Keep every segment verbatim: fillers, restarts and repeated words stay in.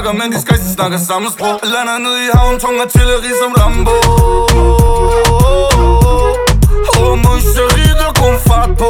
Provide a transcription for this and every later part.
snakker, men de skal ikke snakke samme sprog. Lander ned i havn, tung artilleri som Rambo. Oh mon chéri, der kun fart på.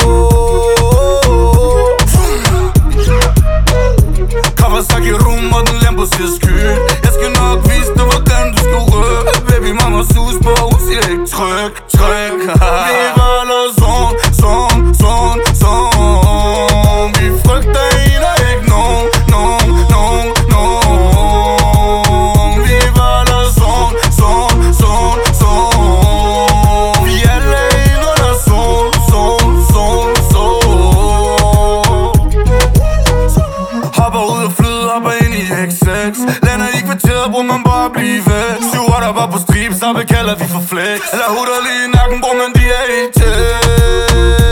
Kawasaki rum og den Lambo siger skyld. Jeg skal nok vise dig, hvordan du skal røre. Baby mama sus på, hun siger ikke tryk, tryk. Vi valder sådan, sådan, sådan, sådan. Vi frygter en og ikke nogen, nogen, nogen, nogen. Vi valder sådan, sådan, sådan, sådan. Vi er alle en under sådan, sådan, sådan, sådan. Hopper ud og flyder, hopper ind i X seks. Lander i kvarteret, bror man bare blive væk. Syver der var på strip, så kalder vi for flex. Eller hutter lige i nakken, bror man de er i tæt.